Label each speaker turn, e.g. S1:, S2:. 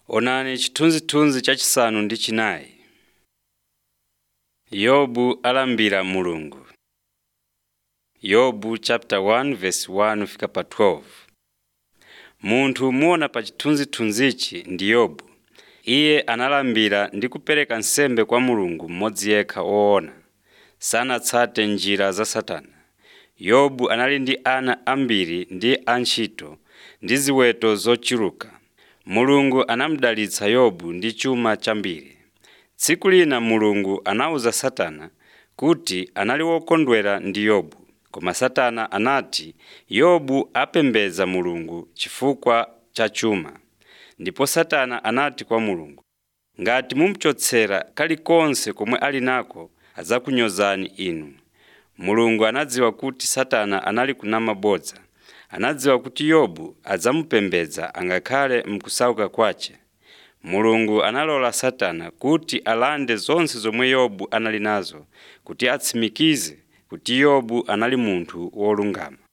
S1: Onani chithunzithunzi chachisanu ndi chinayi. Yobu alambira Mulungu. Yobu chapter 1 verse 1 fika pa 12. Munthu muona pa chithunzithunzichi ndi Yobu. Iye analambira ndi kupereka nsembe kwa Mulungu mmodzi yekha woona, sanatsate njira za Satana. Yobu anali ndi ana ambiri ndi antchito ndi ziweto zochuluka. Mulungu anamudalitsa Yobu ndi chuma chambiri. Tsiku lina Mulungu anawuza Satana kuti anali wokondwera ndi Yobu. Koma Satana anati Yobu apembedza Mulungu chifukwa cha chuma. Ndipo Satana anati kwa Mulungu, ngati mumuchotsera kalikonse komwe ali nako, adzakunyozani inu. Mulungu anadziwa kuti Satana anali kunama bodza. Anadziwa kuti Yobu adzamupembedza angakhale mkusauka kwace. Mulungu analola Satana kuti alande zonse zomwe Yobu anali nazo, kuti atsimikize kuti Yobu anali munthu wolungama.